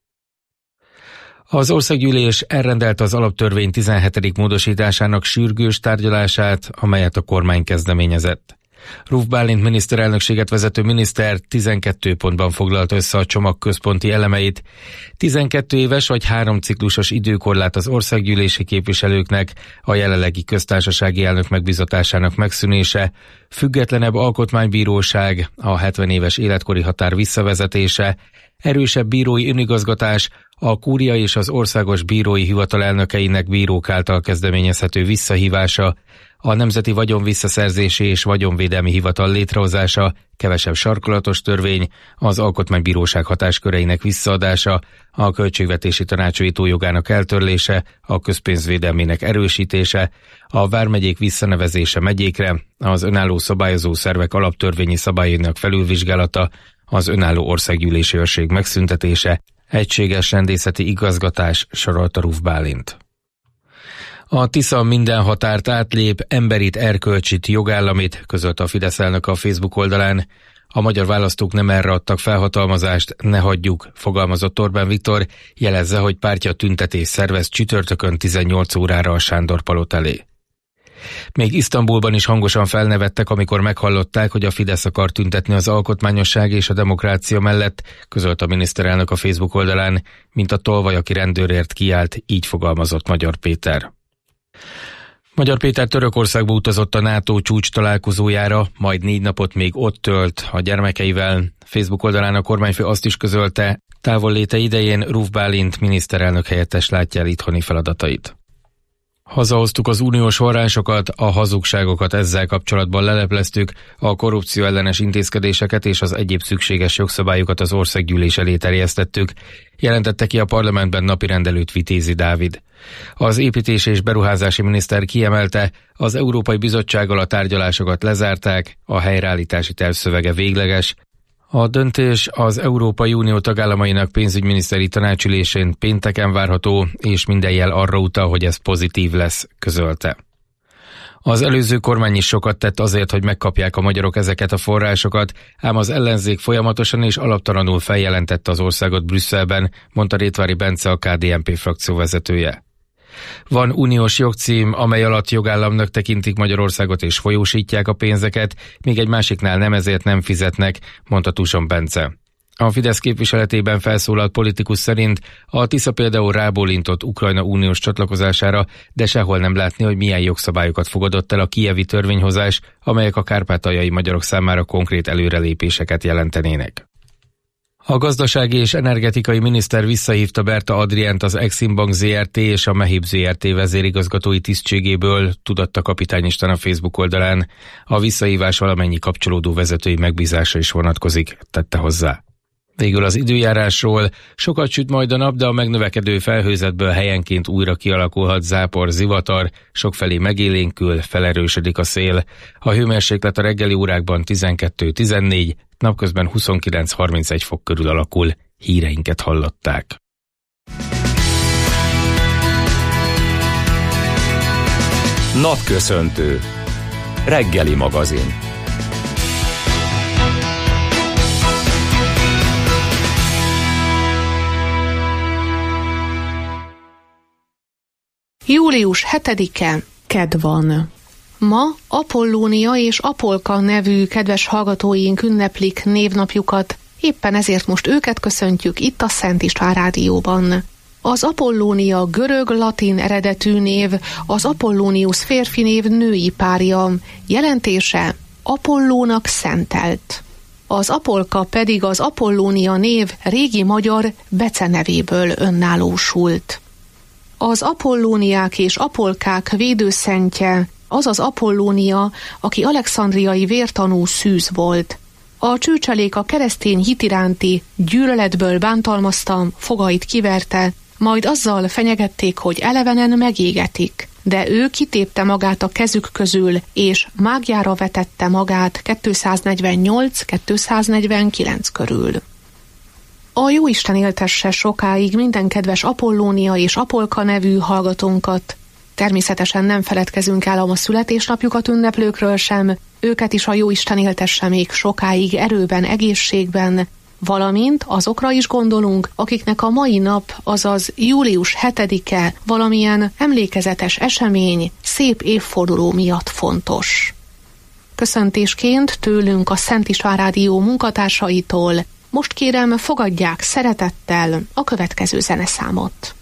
Az országgyűlés elrendelte az alaptörvény tizenhetedik módosításának sürgős tárgyalását, amelyet a kormány kezdeményezett. Ruf Bálint miniszterelnökséget vezető miniszter tizenkét pontban foglalta össze a csomag központi elemeit. tizenkét éves vagy három ciklusos időkorlát az országgyűlési képviselőknek, a jelenlegi köztársasági elnök megbízatásának megszűnése, függetlenebb alkotmánybíróság, a hetven éves életkori határ visszavezetése, erősebb bírói önigazgatás, a kúria és az országos bírói hivatal elnökeinek bírók által kezdeményezhető visszahívása, a Nemzeti Vagyon Visszaszerzési és Vagyonvédelmi Hivatal létrehozása, kevesebb sarkolatos törvény, az Alkotmánybíróság hatásköreinek visszaadása, a Költségvetési Tanács vétójogának eltörlése, a közpénzvédelmének erősítése, a vármegyék visszanevezése megyékre, az önálló szabályozó szervek alaptörvényi szabályainak felülvizsgálata, az önálló országgyűlési őrség megszüntetése, egységes rendészeti igazgatás, sorolta Ruf Bálint. A Tisza minden határt átlép, emberit, erkölcsit, jogállamit, közölte a Fidesz elnök a Facebook oldalán. A magyar választók nem erre adtak felhatalmazást, ne hagyjuk, fogalmazott Orbán Viktor, jelezze, hogy pártja tüntetés szervez csütörtökön tizennyolc órára a Sándor Palota elé. Még Isztambulban is hangosan felnevettek, amikor meghallották, hogy a Fidesz akar tüntetni az alkotmányosság és a demokrácia mellett, közölt a miniszterelnök a Facebook oldalán, mint a tolvaj, aki rendőrért kiállt, így fogalmazott Magyar Péter. Magyar Péter Törökországba utazott a NATO csúcs találkozójára, majd négy napot még ott tölt a gyermekeivel. Facebook oldalán a kormányfő azt is közölte, távolléte idején Ruf Bálint miniszterelnök helyettes látja el itthoni feladatait. Hazahoztuk az uniós forrásokat, a hazugságokat ezzel kapcsolatban lelepleztük, a korrupció ellenes intézkedéseket és az egyéb szükséges jogszabályokat az országgyűlés elé terjesztettük, jelentette ki a parlamentben napirendelőt Vitézi Dávid. Az építési és beruházási miniszter kiemelte, az Európai Bizottsággal a tárgyalásokat lezárták, a helyreállítási terv szövege végleges. A döntés az Európai Unió tagállamainak pénzügyminiszteri tanácsülésén pénteken várható, és minden jel arra utal, hogy ez pozitív lesz, közölte. Az előző kormány is sokat tett azért, hogy megkapják a magyarok ezeket a forrásokat, ám az ellenzék folyamatosan és alaptalanul feljelentette az országot Brüsszelben, mondta Rétvári Bence, a ká dé en pé frakció vezetője. Van uniós jogcím, amely alatt jogállamnak tekintik Magyarországot és folyósítják a pénzeket, míg egy másiknál nem, ezért nem fizetnek, mondta Tuson Bence. A Fidesz képviseletében felszólalt politikus szerint a Tisza például rábólintott Ukrajna uniós csatlakozására, de sehol nem látni, hogy milyen jogszabályokat fogadott el a kijevi törvényhozás, amelyek a kárpátaljai magyarok számára konkrét előrelépéseket jelentenének. A gazdasági és energetikai miniszter visszahívta Berta Adriánt az Exim Bank zé er té és a Mehib zé er té vezérigazgatói tisztségéből, tudatta Kapitány István a Facebook oldalán. A visszahívás valamennyi kapcsolódó vezetői megbízása is vonatkozik, tette hozzá. Végül az időjárásról: sokat süt majd a nap, de a megnövekedő felhőzetből helyenként újra kialakulhat zápor, zivatar, sokfelé megélénkül, felerősödik a szél. A hőmérséklet a reggeli órákban tizenkettő-tizennégy, napközben huszonkilenc-harmincegy fok körül alakul. Híreinket hallották. Napköszöntő. Reggeli magazin. július hetedike, kedd van. Ma Apollónia és Apolka nevű kedves hallgatóink ünneplik névnapjukat, éppen ezért most őket köszöntjük itt a Szent István Rádióban. Az Apollónia görög-latin eredetű név, az Apollónius férfi név női párja, jelentése Apollónak szentelt. Az Apolka pedig az Apollónia név régi magyar becenevéből önállósult. Az Apollóniák és Apolkák védőszentje az az Apollónia, aki alexandriai vértanú szűz volt. A csőcselék a keresztény hit iránti gyűlöletből bántalmazta, fogait kiverte, majd azzal fenyegették, hogy elevenen megégetik. De ő kitépte magát a kezük közül, és mágjára vetette magát kétszáznegyvennyolc-kétszáznegyvenkilenc körül. A Jóisten éltesse sokáig minden kedves Apollónia és Apolka nevű hallgatónkat. Természetesen nem feledkezünk el a születésnapjukat ünneplőkről sem, őket is a Jóisten éltesse még sokáig erőben, egészségben, valamint azokra is gondolunk, akiknek a mai nap, azaz július hetedike valamilyen emlékezetes esemény, szép évforduló miatt fontos. Köszöntésként tőlünk a Szent István Rádió munkatársaitól most kérem, fogadják szeretettel a következő zeneszámot.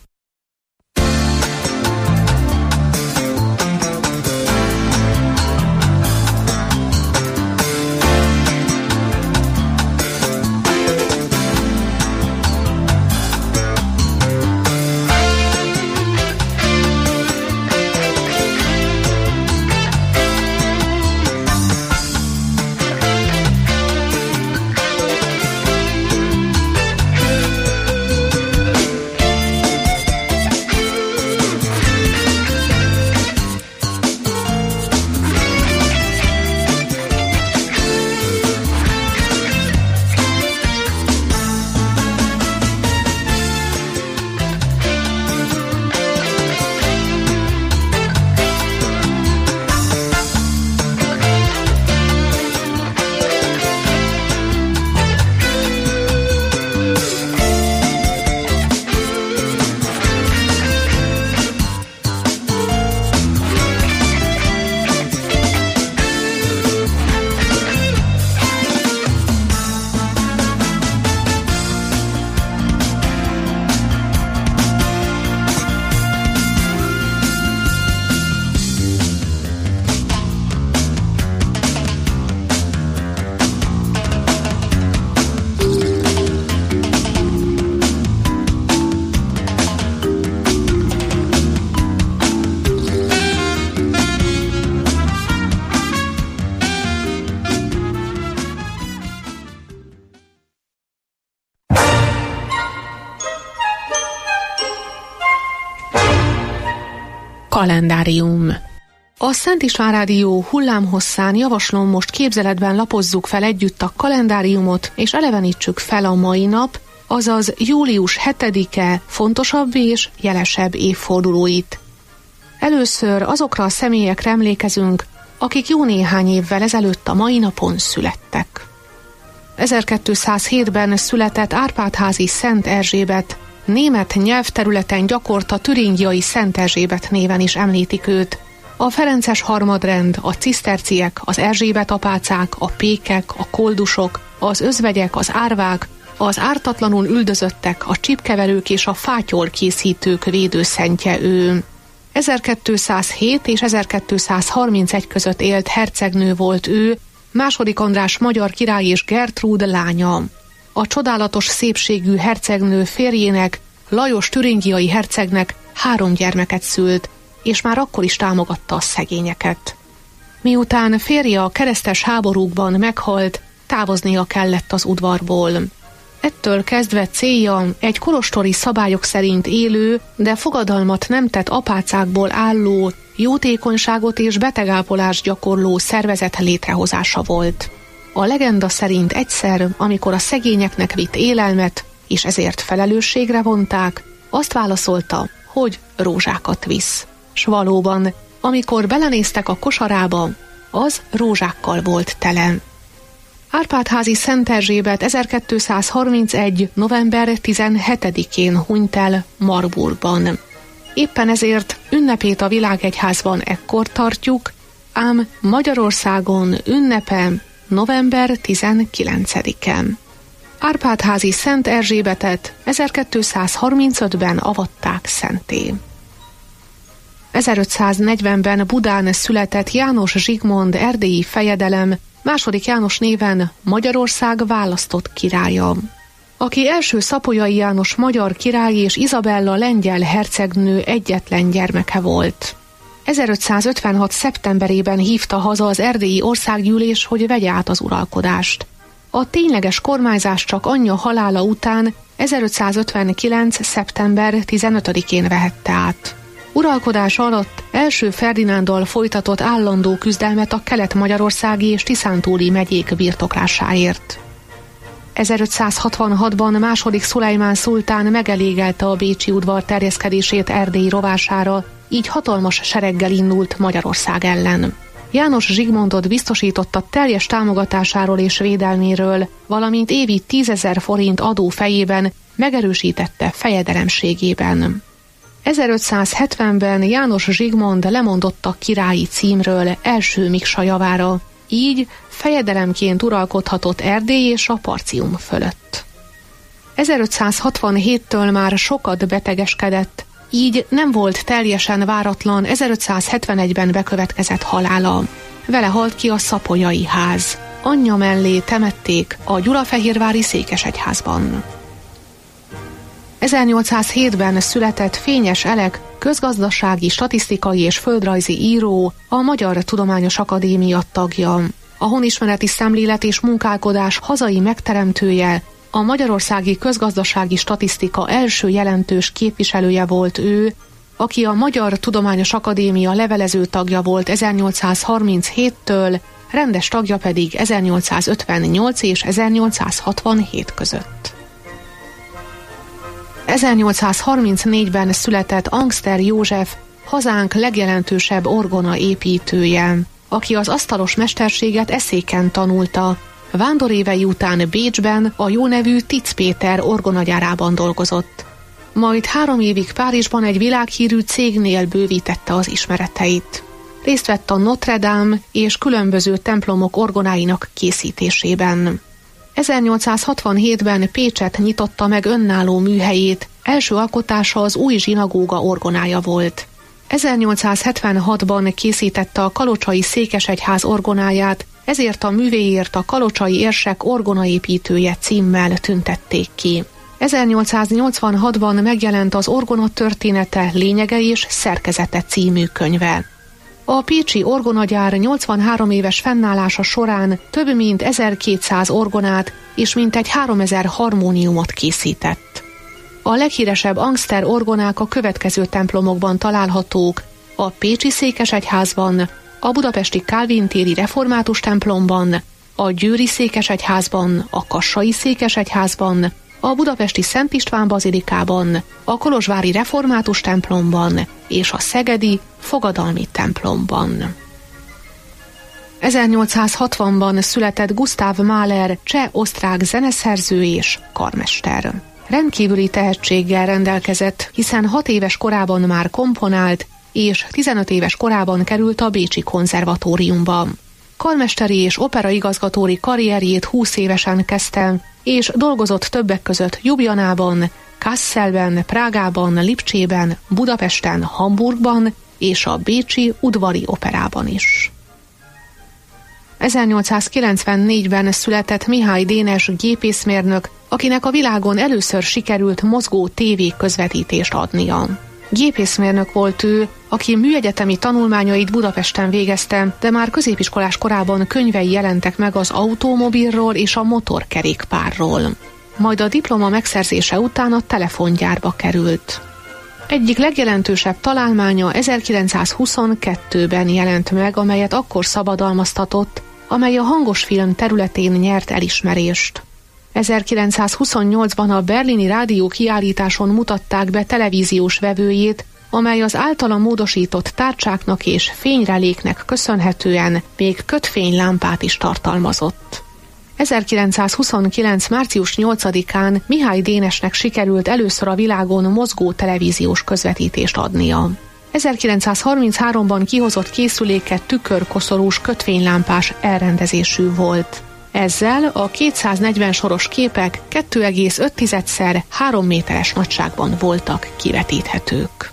Kalendárium. A Szent István Rádió hullámhosszán javaslom, most képzeletben lapozzuk fel együtt a kalendáriumot, és elevenítsük fel a mai nap, azaz július hetedike fontosabb és jelesebb évfordulóit. Először azokra a személyekre emlékezünk, akik jó néhány évvel ezelőtt a mai napon születtek. ezerkétszázhétben született Árpád-házi Szent Erzsébet, német nyelvterületen gyakorta türingiai Szent Erzsébet néven is említik őt. A ferences harmadrend, a ciszterciek, az Erzsébet apácák, a pékek, a koldusok, az özvegyek, az árvák, az ártatlanul üldözöttek, a csipkeverők és a fátyol készítők védőszentje ő. ezerkétszázhét és ezerkétszázharmincegy között élt hercegnő volt ő, második András magyar király és Gertrúd lánya. A csodálatos szépségű hercegnő férjének, Lajos türingiai hercegnek három gyermeket szült, és már akkor is támogatta a szegényeket. Miután férje a keresztes háborúkban meghalt, távoznia kellett az udvarból. Ettől kezdve célja egy kolostori szabályok szerint élő, de fogadalmat nem tett apácákból álló, jótékonyságot és betegápolást gyakorló szervezet létrehozása volt. A legenda szerint egyszer, amikor a szegényeknek vitt élelmet, és ezért felelősségre vonták, azt válaszolta, hogy rózsákat visz. S valóban, amikor belenéztek a kosarába, az rózsákkal volt tele. Árpád-házi Szent Erzsébet ezerkétszázharmincegy. november tizenhetedikén hunyt el Marburgban. Éppen ezért ünnepét a világegyházban ekkor tartjuk, ám Magyarországon ünnepe november tizenkilencedike. Árpád-házi Szent Erzsébetet ezerkétszázharmincötben avatták szentté. ezerötszáznegyvenben Budán született János Zsigmond erdélyi fejedelem, második János néven Magyarország választott királya, aki első Szapolyai János magyar király és Izabella lengyel hercegnő egyetlen gyermeke volt. ezerötszázötvenhat. szeptemberében hívta haza az erdélyi országgyűlés, hogy vegye át az uralkodást. A tényleges kormányzás csak anyja halála után ezerötszázötvenkilenc. szeptember tizenötödikén vehette át. Uralkodása alatt első Ferdinándal folytatott állandó küzdelmet a kelet-magyarországi és tiszántúli megyék birtoklásáért. ezerötszázhatvanhatban második Szulajmán szultán megelégelte a bécsi udvar terjeszkedését Erdély rovására, így hatalmas sereggel indult Magyarország ellen. János Zsigmondot biztosította teljes támogatásáról és védelméről, valamint évi tízezer forint adó fejében megerősítette fejedelemségében. ezerötszázhetvenben János Zsigmond lemondott a királyi címről első Miksa javára, így fejedelemként uralkodhatott Erdély és a Partium fölött. ezerötszázhatvanhéttől már sokat betegeskedett, így nem volt teljesen váratlan ezerötszázhetvenegyben bekövetkezett halála. Vele halt ki a szapolyai ház. Anyja mellé temették a gyulafehérvári székesegyházban. ezernyolcszázhétben született Fényes Elek, közgazdasági, statisztikai és földrajzi író, a Magyar Tudományos Akadémia tagja. A honismereti szemlélet és munkálkodás hazai megteremtője, a magyarországi közgazdasági statisztika első jelentős képviselője volt ő, aki a Magyar Tudományos Akadémia levelező tagja volt ezernyolcszázharminchéttől, rendes tagja pedig ezernyolcszázötvennyolc és ezernyolcszázhatvanhét között. ezernyolcszázharmincnégyben született Angster József, hazánk legjelentősebb orgona építője, aki az asztalos mesterséget Eszéken tanulta. Vándorévei után Bécsben a jó nevű Tic Péter orgonagyárában dolgozott. Majd három évig Párizsban egy világhírű cégnél bővítette az ismereteit. Részt vett a Notre Dame és különböző templomok orgonáinak készítésében. ezernyolcszázhatvanhétben Pécset nyitotta meg önálló műhelyét, első alkotása az új zsinagóga orgonája volt. ezernyolcszázhetvenhatban készítette a kalocsai székesegyház orgonáját, ezért a művéért a kalocsai érsek orgonaépítője címmel tüntették ki. ezernyolcszáznyolcvanhatban megjelent az orgona története, lényege és szerkezete című könyve. A pécsi orgonagyár nyolcvanhárom éves fennállása során több mint ezerkétszáz orgonát és mintegy háromezer harmóniumot készített. A leghíresebb Angster orgonák a következő templomokban találhatók: a pécsi székesegyházban, a budapesti Kálvin téri református templomban, a győri székesegyházban, a kassai székesegyházban, a budapesti Szent István bazilikában, a kolozsvári református templomban és a szegedi fogadalmi templomban. ezernyolcszázhatvanban született Gustav Mahler, cseh-osztrák zeneszerző és karmester. Rendkívüli tehetséggel rendelkezett, hiszen hat éves korában már komponált, és tizenöt éves korában került a Bécsi konzervatóriumba. Karmesteri és operaigazgatói karrierjét húsz évesen kezdte, és dolgozott többek között Ljubljanában, Kasselben, Prágában, Lipcsében, Budapesten, Hamburgban és a bécsi udvari operában is. ezernyolcszázkilencvennégyben született Mihály Dénes gépészmérnök, akinek a világon először sikerült mozgó tévé közvetítést adnia. Gépészmérnök volt ő, aki műegyetemi tanulmányait Budapesten végezte, de már középiskolás korában könyvei jelentek meg az automobilról és a motorkerékpárról. Majd a diploma megszerzése után a telefongyárba került. Egyik legjelentősebb találmánya ezerkilencszázhuszonkettőben jelent meg, amelyet akkor szabadalmaztatott, amely a hangos film területén nyert elismerést. ezerkilencszázhuszonnyolcban a berlini rádió kiállításon mutatták be televíziós vevőjét, amely az általa módosított tárcsáknak és fényreléknek köszönhetően még kötfénylámpát is tartalmazott. ezerkilencszázhuszonkilenc. március nyolcadikán Mihály Dénesnek sikerült először a világon mozgó televíziós közvetítést adnia. ezerkilencszázharmincháromban kihozott készüléke tükörkoszorús kötfénylámpás elrendezésű volt. Ezzel a kétszáznegyven soros képek kettő egész öt szer három méteres nagyságban voltak kivetíthetők.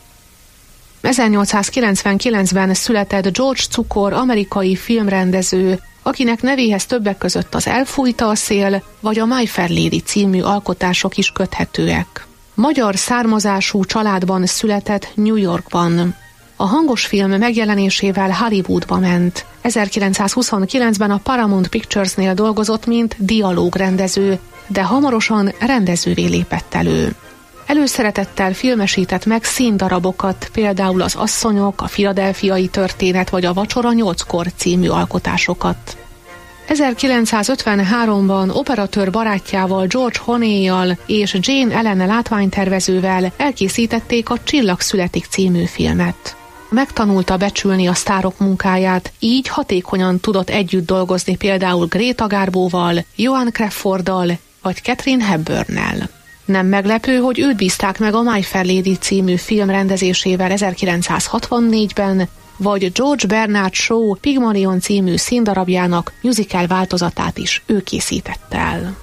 ezernyolcszázkilencvenkilencben született George Cukor, amerikai filmrendező, akinek nevéhez többek között az Elfújta a szél vagy a My Fair Lady című alkotások is köthetőek. Magyar származású családban született New Yorkban. A hangos film megjelenésével Hollywoodba ment. ezerkilencszázhuszonkilencben a Paramount Picturesnél dolgozott, mint dialógrendező, de hamarosan rendezővé lépett elő. Előszeretettel filmesített meg színdarabokat, például az Asszonyok, a Philadelphiai történet vagy a Vacsora nyolckor című alkotásokat. ezerkilencszázötvenháromban operatőr barátjával, George Honeyjal és Jane Allen látványtervezővel elkészítették a Csillag születik című filmet. Megtanulta becsülni a sztárok munkáját, így hatékonyan tudott együtt dolgozni például Greta Garbo-val, Joan Crawforddal vagy Katharine Hepburnnel. Nem meglepő, hogy őt bízták meg a My Fair Lady című film rendezésével ezerkilencszázhatvannégyben, vagy George Bernard Shaw Pygmalion című színdarabjának musical változatát is ő készítette el.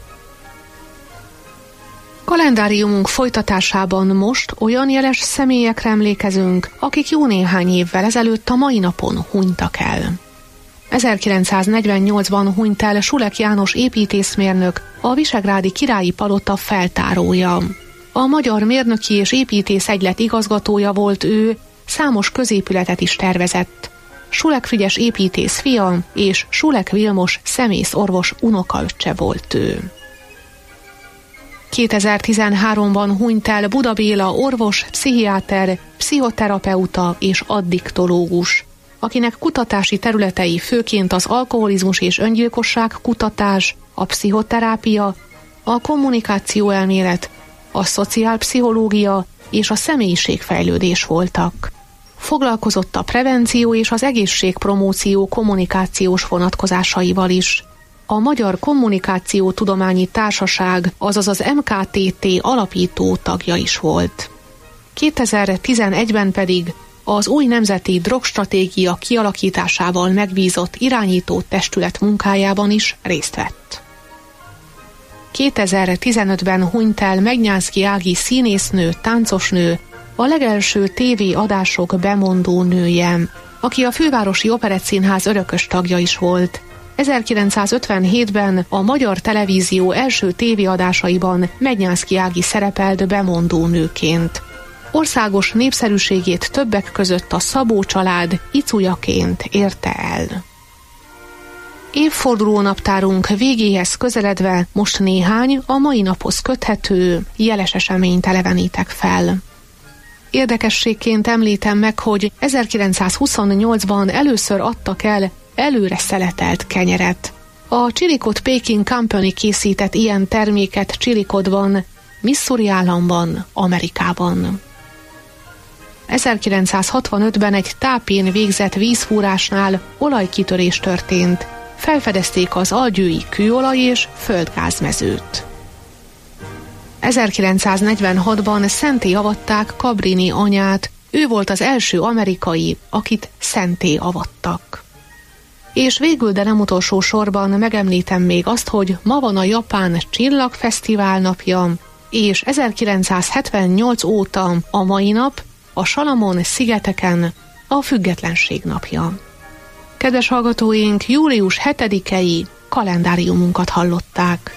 Kalendáriumunk folytatásában most olyan jeles személyekre emlékezünk, akik jó néhány évvel ezelőtt a mai napon hunytak el. ezerkilencszáznegyvennyolcban hunyt el Sulek János építészmérnök, a Visegrádi Királyi Palota feltárója. A Magyar Mérnöki és Építész Egylet igazgatója volt ő, számos középületet is tervezett. Sulek Frigyes építész fia és Sulek Vilmos szemészorvos unokaöccse volt ő. kétezer-tizenháromban hunyt el Buda Béla orvos, pszichiáter, pszichoterapeuta és addiktológus, akinek kutatási területei főként az alkoholizmus és öngyilkosság kutatás, a pszichoterápia, a kommunikációelmélet, a szociálpszichológia és a személyiségfejlődés voltak. Foglalkozott a prevenció és az egészségpromóció kommunikációs vonatkozásaival is. A Magyar Kommunikációtudományi Társaság, azaz az em ká té té alapító tagja is volt. kétezer-tizenegyben pedig az új nemzeti drogstratégia kialakításával megbízott irányító testület munkájában is részt vett. kétezer-tizenötben hunyt el Megnyánszky Ági színésznő, táncosnő, a legelső tévéadások bemondó nője, aki a Fővárosi Operettszínház örökös tagja is volt. ezerkilencszázötvenhétben a Magyar Televízió első tévéadásaiban Megnyánszky Ági szerepelt bemondó nőként. Országos népszerűségét többek között a Szabó család icujaként érte el. Évfordulónaptárunk végéhez közeledve most néhány a mai naphoz köthető jeles eseményt elevenítek fel. Érdekességként említem meg, hogy ezerkilencszázhuszonnyolcban először adtak el előre szeletelt kenyeret. A Chillicothe Baking Company készített ilyen terméket Chillicothe-ban, Missouri államban, Amerikában. ezerkilencszázhatvanötben egy tápén végzett vízfúrásnál olajkitörés történt. Felfedezték az algyői kőolaj és földgázmezőt. ezerkilencszáznegyvenhatban szentté avatták Cabrini anyát, ő volt az első amerikai, akit szentté avattak. És végül, de nem utolsó sorban megemlítem még azt, hogy ma van a Japán Csillagfesztivál napja, és ezerkilencszázhetvennyolc óta a mai nap a Salamon-szigeteken a Függetlenség napja. Kedves hallgatóink, július hetedikei kalendáriumunkat hallották.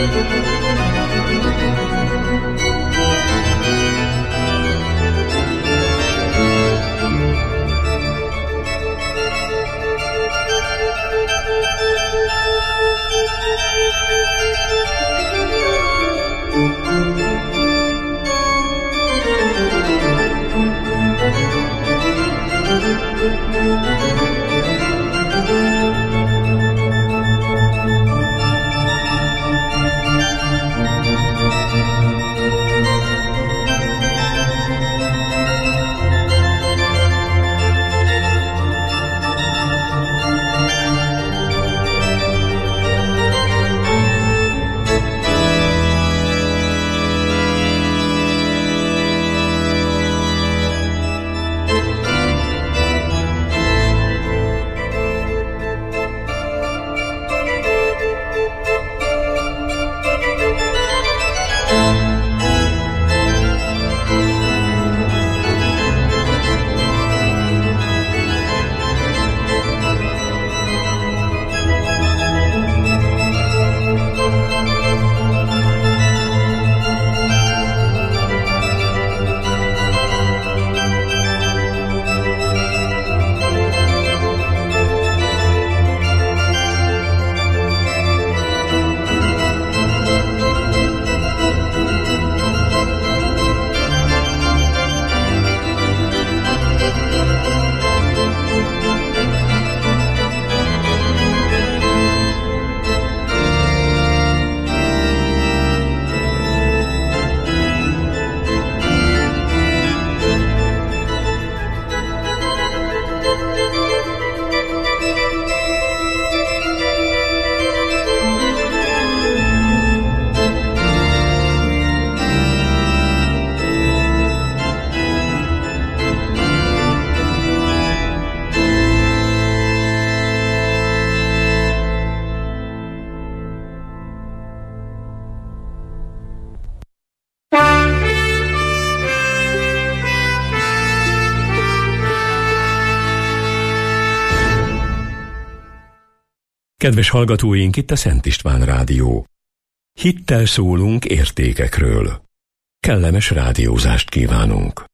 Kedves hallgatóink, itt a Szent István Rádió. Hittel szólunk értékekről. Kellemes rádiózást kívánunk!